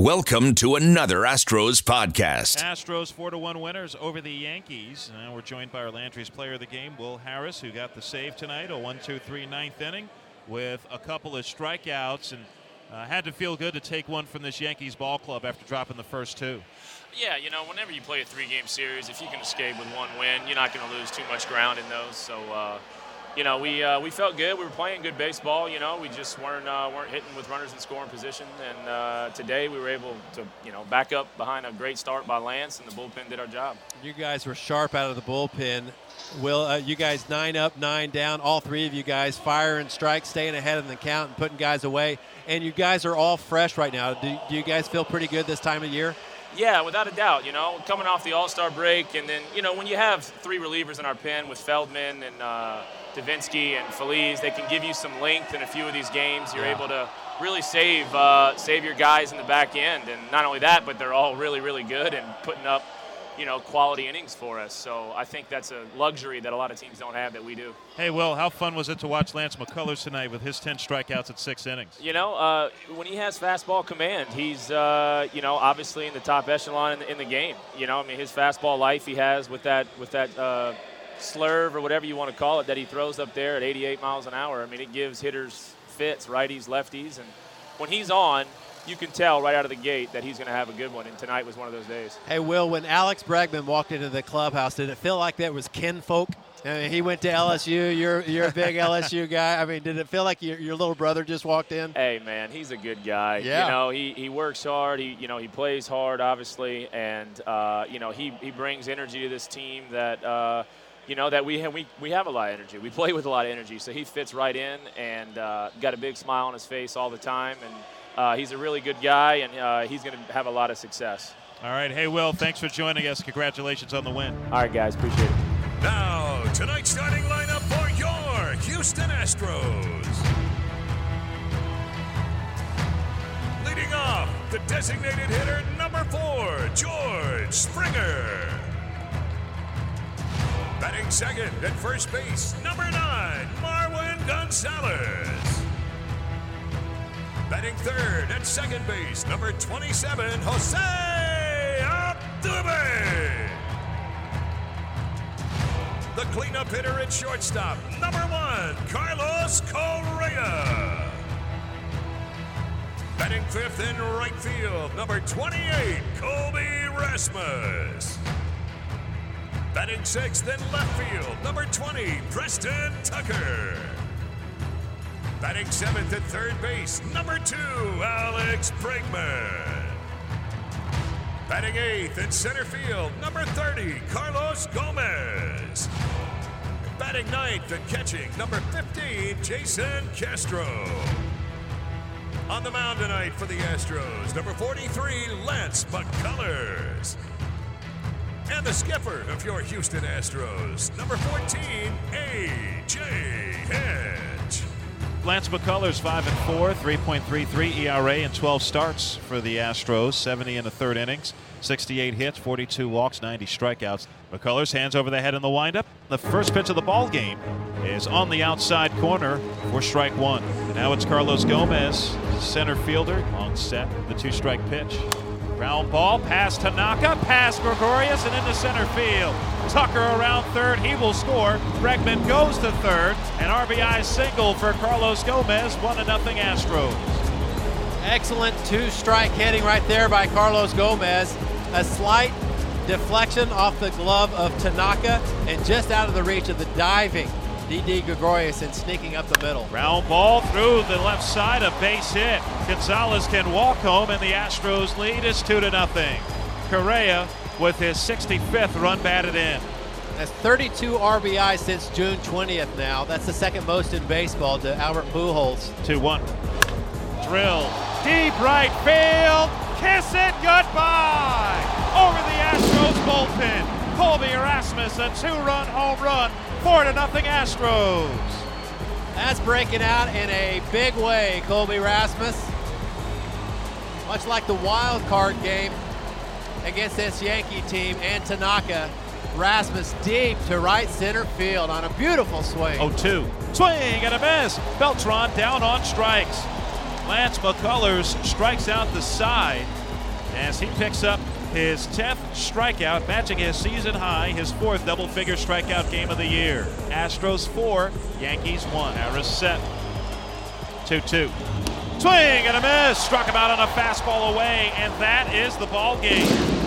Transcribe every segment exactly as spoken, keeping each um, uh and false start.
Welcome to another Astros podcast. Astros four to one winners over the Yankees. Uh, we're joined by our Landry's player of the game, Will Harris, who got the save tonight, a one two three ninth inning with a couple of strikeouts, and uh, had to feel good to take one from this Yankees ball club after dropping the first two. Yeah, you know, whenever you play a three-game series, if you can escape with one win, you're not going to lose too much ground in those. So, uh, you know, we uh, we felt good. We were playing good baseball. You know, we just weren't uh, weren't hitting with runners in scoring position. And uh, today we were able to, you know, back up behind a great start by Lance, and the bullpen did our job. You guys were sharp out of the bullpen. Will, uh, you guys nine up, nine down, all three of you guys firing strikes, staying ahead of the count and putting guys away. And you guys are all fresh right now. Do, do you guys feel pretty good this time of year? Yeah, without a doubt. You know, coming off the All-Star break, and then, you know, when you have three relievers in our pen with Feldman and uh, Davinsky and Feliz, they can give you some length in a few of these games. You're yeah. able to really save uh, save your guys in the back end. And not only that, but they're all really, really good and putting up, you know, quality innings for us. So I think that's a luxury that a lot of teams don't have that we do. Hey, Will, how fun was it to watch Lance McCullers tonight with his ten strikeouts at six innings? You know, uh, when he has fastball command, he's, uh, you know, obviously in the top echelon in the, in the game. You know, I mean, his fastball life he has with that, with that uh, slurve or whatever you want to call it that he throws up there at eighty-eight miles an hour. I mean, it gives hitters fits, righties, lefties. And when he's on, you can tell right out of the gate that he's going to have a good one, and tonight was one of those days. Hey, Will, when Alex Bregman walked into the clubhouse, did it feel like that was kinfolk? I mean, he went to L S U. You're you're a big L S U guy. I mean, did it feel like your, your little brother just walked in? Hey, man, he's a good guy. Yeah. You know, he, he works hard. He you know he plays hard, obviously, and uh, you know he he brings energy to this team that. Uh, You know, that we have, we, we have a lot of energy. We play with a lot of energy, so he fits right in and uh, got a big smile on his face all the time. And uh, he's a really good guy, and uh, he's going to have a lot of success. All right. Hey, Will, thanks for joining us. Congratulations on the win. All right, guys. Appreciate it. Now, tonight's starting lineup for your Houston Astros. Leading off, the designated hitter, number four, George Springer. Batting second at first base, number nine, Marwin Gonzalez. Batting third at second base, number twenty-seven, Jose Altuve. The cleanup hitter at shortstop, number one, Carlos Correa. Batting fifth in right field, number twenty-eight, Colby Rasmus. Batting sixth in left field, number twenty, Preston Tucker. Batting seventh at third base, number two, Alex Bregman. Batting eighth in center field, number thirty, Carlos Gomez. Batting ninth and catching, number fifteen, Jason Castro. On the mound tonight for the Astros, number forty-three, Lance McCullers. And the skipper of your Houston Astros, number fourteen, A J Hedge. Lance McCullers, five and four, three point three three E R A and twelve starts for the Astros, seventy in the third innings, sixty-eight hits, forty-two walks, ninety strikeouts. McCullers hands over the head in the windup. The first pitch of the ball game is on the outside corner for strike one. And now it's Carlos Gomez, center fielder, long set, the two-strike pitch. Ground ball past Tanaka, past Gregorius, and into center field. Tucker around third, he will score. Bregman goes to third. An R B I single for Carlos Gomez, one to nothing Astros. Excellent two-strike hitting right there by Carlos Gomez. A slight deflection off the glove of Tanaka and just out of the reach of the diving D D Gregorius and sneaking up the middle. Ground ball through the left side, a base hit. Gonzalez can walk home, and the Astros lead is two to nothing. Correa with his sixty-fifth run batted in. That's thirty-two R B Is since June twentieth now. That's the second most in baseball to Albert Pujols. two one. Drill. Deep right field. Kiss it goodbye. Over the Astros bullpen. Colby Rasmus, a two-run home run. Four to nothing Astros. That's breaking out in a big way, Colby Rasmus. Much like the wild card game against this Yankee team and Tanaka, Rasmus deep to right center field on a beautiful swing. oh two. Swing and a miss. Beltran down on strikes. Lance McCullers strikes out the side. as he picks up his tenth strikeout, matching his season high, his fourth double-figure strikeout game of the year. Astros four, Yankees one. Harris set. two two. Swing and a miss. Struck him out on a fastball away, and that is the ball game.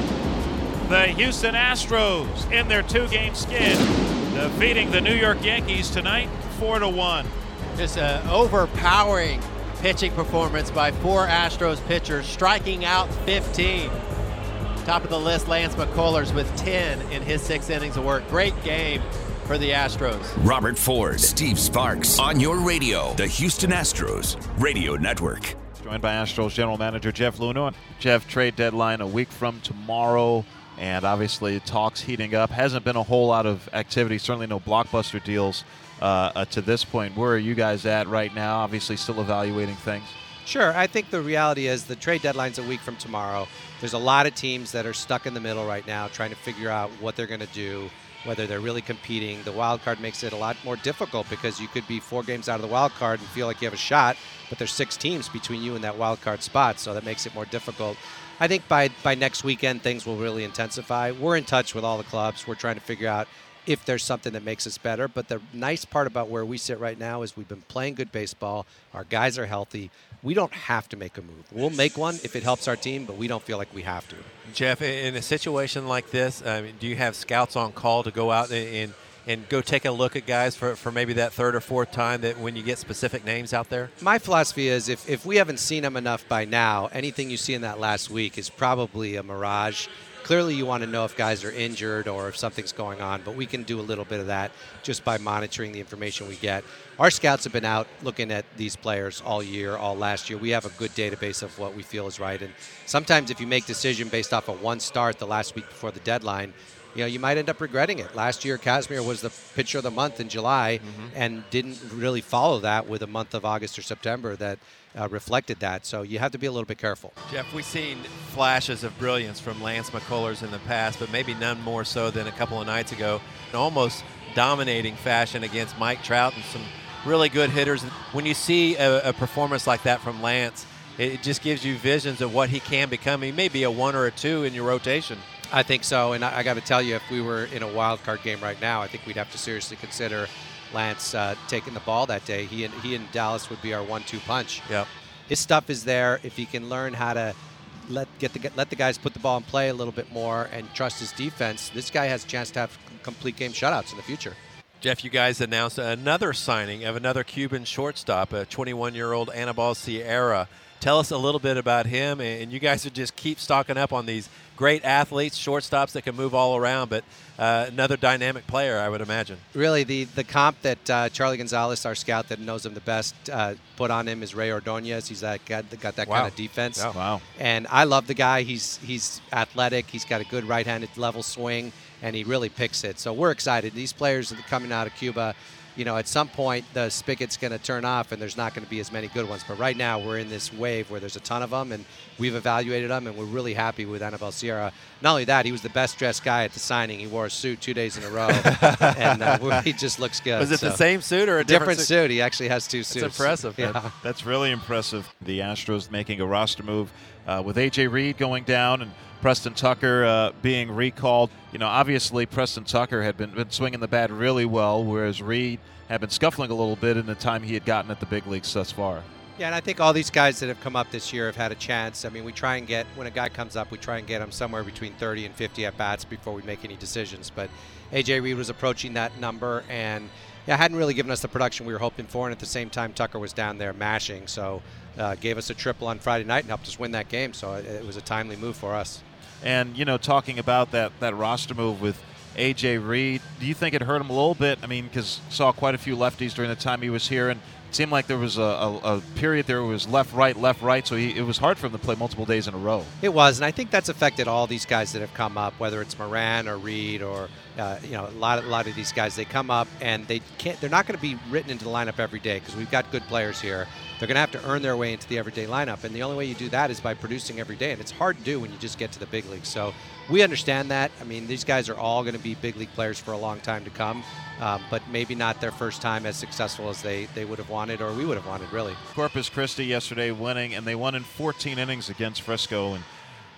The Houston Astros in their two-game skid, defeating the New York Yankees tonight, four to one. Just an overpowering pitching performance by four Astros pitchers, striking out fifteen. Top of the list, Lance McCullers with ten in his six innings of work. Great game for the Astros. Robert Ford, Steve Sparks, on your radio, the Houston Astros Radio Network. Joined by Astros General Manager Jeff Luhnow. Jeff, trade deadline a week from tomorrow, and obviously talks heating up. Hasn't been a whole lot of activity, certainly no blockbuster deals uh, uh, to this point. Where are you guys at right now? Obviously still evaluating things. Sure. I think the reality is the trade deadline's a week from tomorrow. There's a lot of teams that are stuck in the middle right now trying to figure out what they're going to do, whether they're really competing. The wild card makes it a lot more difficult because you could be four games out of the wild card and feel like you have a shot, but there's six teams between you and that wild card spot, so that makes it more difficult. I think by, by next weekend, things will really intensify. We're in touch with all the clubs. We're trying to figure out if there's something that makes us better. But the nice part about where we sit right now is we've been playing good baseball. Our guys are healthy. We don't have to make a move. We'll make one if it helps our team, but we don't feel like we have to. Jeff, in a situation like this, I mean, do you have scouts on call to go out and and go take a look at guys for, for maybe that third or fourth time that when you get specific names out there? My philosophy is if, if we haven't seen them enough by now, anything you see in that last week is probably a mirage. Clearly you want to know if guys are injured or if something's going on, but we can do a little bit of that just by monitoring the information we get. Our scouts have been out looking at these players all year, all last year. We have a good database of what we feel is right. And sometimes if you make decision based off of one start the last week before the deadline, you know, you might end up regretting it. Last year, Kazmir was the pitcher of the month in July mm-hmm. and didn't really follow that with a month of August or September that uh, reflected that. So you have to be a little bit careful. Jeff, we've seen flashes of brilliance from Lance McCullers in the past, but maybe none more so than a couple of nights ago. In almost dominating fashion against Mike Trout and some really good hitters. When you see a, a performance like that from Lance, it just gives you visions of what he can become. He may be a one or a two in your rotation. I think so, and I, I got to tell you, if we were in a wild card game right now, I think we'd have to seriously consider Lance uh, taking the ball that day. He and he and Dallas would be our one two punch. Yep. His stuff is there. If he can learn how to let get the let the guys put the ball in play a little bit more and trust his defense, this guy has a chance to have complete game shutouts in the future. Jeff, you guys announced another signing of another Cuban shortstop, a twenty-one-year-old Anibal Sierra. Tell us a little bit about him, and you guys would just keep stocking up on these great athletes, shortstops that can move all around, but uh, another dynamic player, I would imagine. Really, the, the comp that uh, Charlie Gonzalez, our scout that knows him the best, uh, put on him is Ray Ordonez. He's that got, got that wow. kind of defense. Oh, wow. And I love the guy. He's he's athletic. He's got a good right-handed level swing, and he really picks it. So we're excited. These players that are coming out of Cuba, you know, at some point the spigot's going to turn off and there's not going to be as many good ones. But right now we're in this wave where there's a ton of them, and we've evaluated them, and we're really happy with Anibal Sierra. Not only that, he was the best-dressed guy at the signing. He wore a suit two days in a row, and uh, he just looks good. Was it so. the same suit or a different, different suit? suit? He actually has two suits. That's impressive. Yeah. That's really impressive. The Astros making a roster move uh, with A J Reed going down and Preston Tucker uh, being recalled. You know, obviously Preston Tucker had been, been swinging the bat really well, whereas Reed had been scuffling a little bit in the time he had gotten at the big leagues thus far. Yeah, and I think all these guys that have come up this year have had a chance. I mean, we try and get, when a guy comes up, we try and get him somewhere between thirty and fifty at-bats before we make any decisions. But A J Reed was approaching that number, and yeah, hadn't really given us the production we were hoping for, and at the same time, Tucker was down there mashing, so uh, gave us a triple on Friday night and helped us win that game, so it, it was a timely move for us. And, you know, talking about that, that roster move with A J Reed, do you think it hurt him a little bit? I mean, because saw quite a few lefties during the time he was here, and it seemed like there was a, a, a period there where it was left, right, left, right, so he, it was hard for him to play multiple days in a row. It was, and I think that's affected all these guys that have come up, whether it's Moran or Reed or uh, you know, a lot of a lot of these guys. They come up and they can't. They're not going to be written into the lineup every day because we've got good players here. They're going to have to earn their way into the everyday lineup, and the only way you do that is by producing every day, and it's hard to do when you just get to the big leagues. So we understand that. I mean, these guys are all going to be big league players for a long time to come, um, but maybe not their first time as successful as they, they would have wanted or we would have wanted, really. Corpus Christi yesterday winning, and they won in fourteen innings against Frisco. And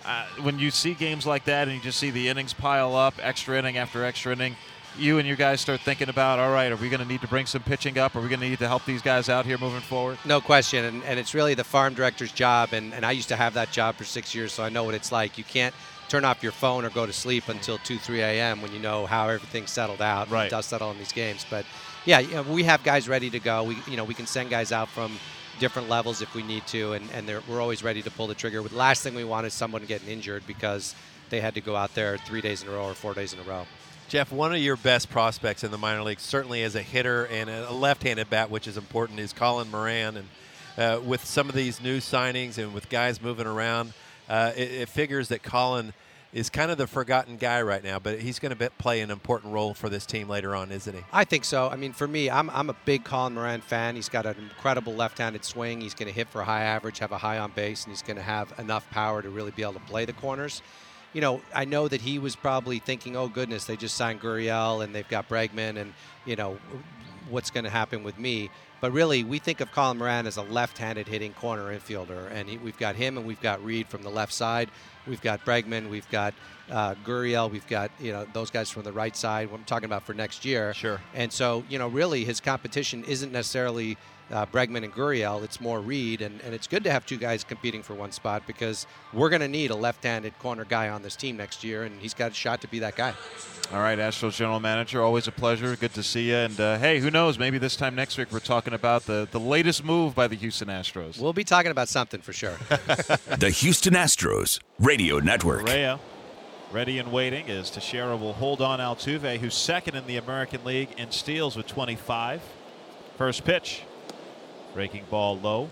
uh, when you see games like that and you just see the innings pile up, extra inning after extra inning, you and your guys start thinking about, all right, are we going to need to bring some pitching up? Are we going to need to help these guys out here moving forward? No question, and, and it's really the farm director's job, and, and I used to have that job for six years, so I know what it's like. You can't turn off your phone or go to sleep until two, three a.m. when you know how everything's settled out. Right. It does settle in these games. But, yeah, you know, we have guys ready to go. We, you know, we can send guys out from different levels if we need to, and, and they're, we're always ready to pull the trigger. The last thing we want is someone getting injured because they had to go out there three days in a row or four days in a row. Jeff, one of your best prospects in the minor leagues, certainly as a hitter and a left-handed bat, which is important, is Colin Moran. And uh, with some of these new signings and with guys moving around, uh, it, it figures that Colin is kind of the forgotten guy right now, but he's going to play an important role for this team later on, isn't he? I think so. I mean, for me, I'm, I'm a big Colin Moran fan. He's got an incredible left-handed swing. He's going to hit for a high average, have a high on base, and he's going to have enough power to really be able to play the corners. You know, I know that he was probably thinking, oh, goodness, they just signed Gurriel and they've got Bregman and, you know, what's going to happen with me. But really, we think of Colin Moran as a left-handed hitting corner infielder. And he, we've got him and we've got Reed from the left side. We've got Bregman. We've got uh, Gurriel. We've got, you know, those guys from the right side. What I'm talking about for next year. Sure. And so, you know, really his competition isn't necessarily Uh, Bregman and Gurriel, it's more Reed, and, and it's good to have two guys competing for one spot because we're going to need a left-handed corner guy on this team next year, and he's got a shot to be that guy. All right, Astros general manager, always a pleasure. Good to see you. And, uh, hey, who knows, maybe this time next week we're talking about the, the latest move by the Houston Astros. We'll be talking about something for sure. The Houston Astros Radio Network. Correa, ready and waiting, as Teixeira will hold on Altuve, who's second in the American League in steals with twenty-five. First pitch. Breaking ball low.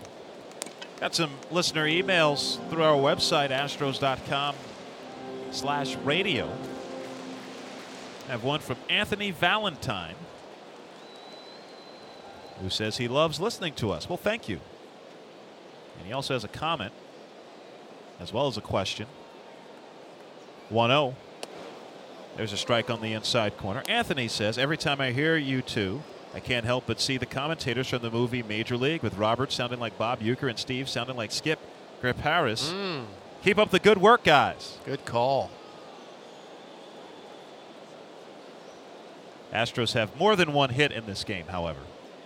Got some listener emails through our website, astros.com slash radio. I have one from Anthony Valentine, who says he loves listening to us. Well, thank you. And he also has a comment, as well as a question. one oh. There's a strike on the inside corner. Anthony says, every time I hear you two, I can't help but see the commentators from the movie Major League, with Robert sounding like Bob Uecker and Steve sounding like Skip Grip Harris. Mm. Keep up the good work, guys. Good call. Astros have more than one hit in this game, however.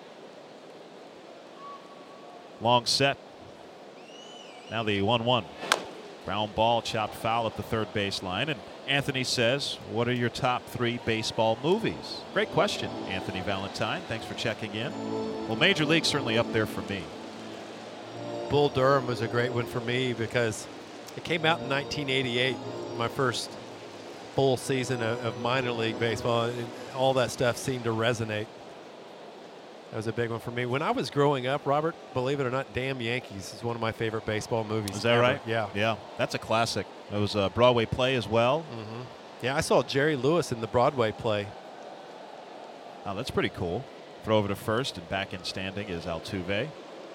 Long set. Now the one one. Ground ball chopped foul at the third baseline. And Anthony says, what are your top three baseball movies? Great question, Anthony Valentine. Thanks for checking in. Well, Major League's certainly up there for me. Bull Durham was a great one for me because it came out in nineteen eighty-eight, my first full season of, of minor league baseball, and all that stuff seemed to resonate. That was a big one for me. When I was growing up, Robert, believe it or not, Damn Yankees is one of my favorite baseball movies. Is that ever. right? Yeah. Yeah, that's a classic. It was a Broadway play as well. Mm-hmm. Yeah, I saw Jerry Lewis in the Broadway play. Oh, that's pretty cool. Throw over to first, and back in standing is Altuve.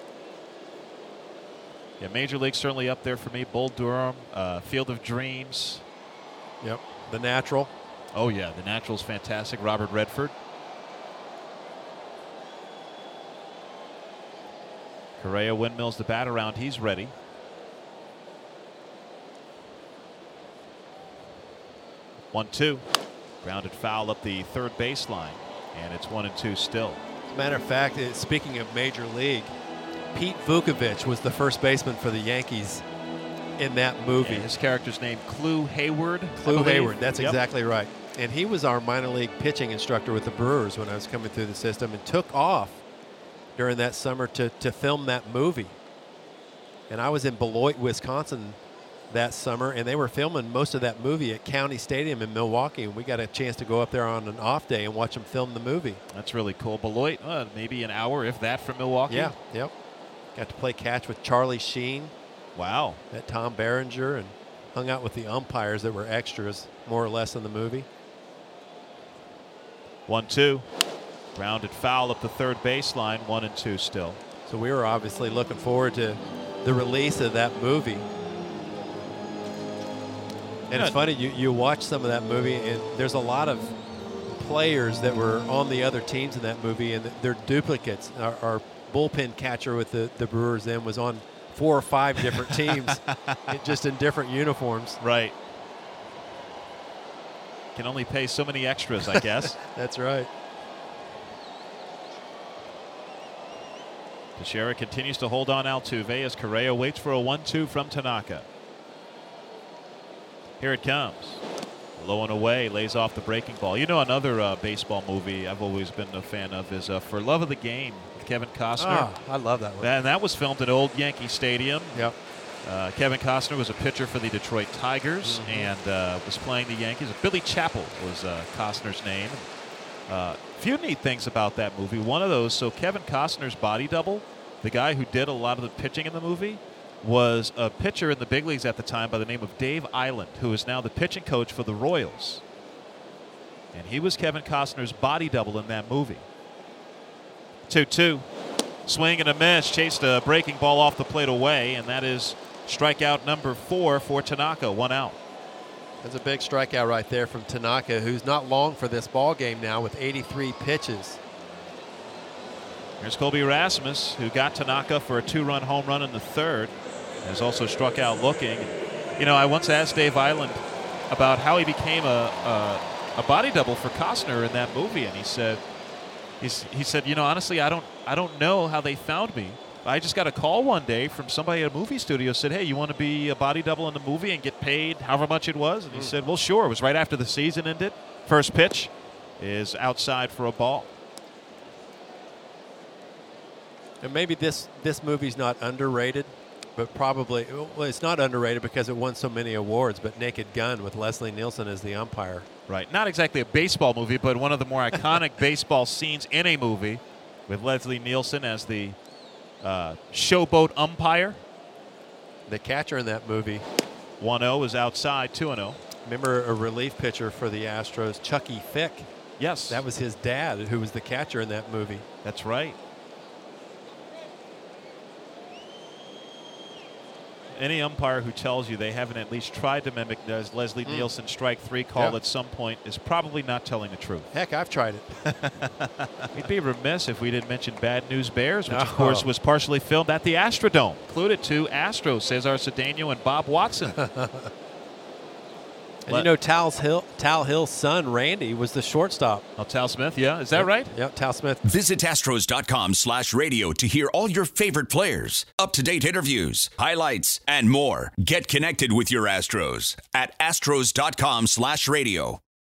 Yeah, Major League certainly up there for me. Bull Durham, uh, Field of Dreams. Yep. The Natural. Oh, yeah, The Natural's fantastic. Robert Redford. Correa windmills the bat around. He's ready. one two. Grounded foul up the third baseline. And it's one and two still. As a matter of fact, uh, speaking of Major League, Pete Vukovich was the first baseman for the Yankees in that movie. And his character's name, Clu Hayward. Clu Hayward, that's Yep. exactly right. And he was our minor league pitching instructor with the Brewers when I was coming through the system, and took off during that summer to, to film that movie. And I was in Beloit, Wisconsin that summer, and they were filming most of that movie at County Stadium in Milwaukee, and we got a chance to go up there on an off day and watch them film the movie. That's really cool. Beloit, uh, maybe an hour, if that, from Milwaukee. Yeah, yep. Got to play catch with Charlie Sheen. Wow. At Tom Berenger, and hung out with the umpires that were extras, more or less, in the movie. one two. Grounded foul up the third baseline, one and two still. So we were obviously looking forward to the release of that movie. And it's funny, you, you watch some of that movie, and there's a lot of players that were on the other teams in that movie, and they're duplicates. Our, our bullpen catcher with the, the Brewers then was on four or five different teams, just in different uniforms. Right. Can only pay so many extras, I guess. That's right. Teixeira continues to hold on Altuve as Correa waits for a one two from Tanaka. Here it comes. Low and away, lays off the breaking ball. You know, another uh, baseball movie I've always been a fan of is uh, For Love of the Game with Kevin Costner. Oh, I love that one. And that was filmed at Old Yankee Stadium. Yep. Uh, Kevin Costner was a pitcher for the Detroit Tigers mm-hmm. and uh, was playing the Yankees. Billy Chappell was uh, Costner's name. A uh, few neat things about that movie. One of those, so Kevin Costner's body double, the guy who did a lot of the pitching in the movie, was a pitcher in the big leagues at the time by the name of Dave Island, who is now the pitching coach for the Royals. And he was Kevin Costner's body double in that movie. two two. Swing and a miss. Chased a breaking ball off the plate away, and that is strikeout number four for Tanaka. One out. That's a big strikeout right there from Tanaka, who's not long for this ball game now with eighty-three pitches. Here's Colby Rasmus, who got Tanaka for a two-run home run in the third. Has also struck out looking. You know, I once asked Dave Island about how he became a, a a body double for Costner in that movie, and he said, he's, he said, you know, honestly, I don't I don't know how they found me. I just got a call one day from somebody at a movie studio, said, hey, you want to be a body double in the movie and get paid however much it was? And he mm. said, well, sure. It was right after the season ended. First pitch is outside for a ball. And maybe this this movie's not underrated, but probably, well, it's not underrated because it won so many awards, but Naked Gun with Leslie Nielsen as the umpire. Right. Not exactly a baseball movie, but one of the more iconic baseball scenes in a movie with Leslie Nielsen as the uh, showboat umpire. The catcher in that movie. one oh is outside, two and oh. Remember a relief pitcher for the Astros, Chucky Fick? Yes. That was his dad, who was the catcher in that movie. That's right. Any umpire who tells you they haven't at least tried to mimic does Leslie mm. Nielsen strike three call yeah. at some point is probably not telling the truth. Heck, I've tried it. We'd be remiss if we didn't mention Bad News Bears, which, oh. of course, was partially filmed at the Astrodome. Included two Astros, Cesar Cedeno and Bob Watson. And you know, Tal, Hill, Tal Hill's son, Randy, was the shortstop. Oh, Tal Smith, yeah. Is that yep. right? Yep, Tal Smith. Visit Astros.com slash radio to hear all your favorite players, up-to-date interviews, highlights, and more. Get connected with your Astros at Astros.com slash radio.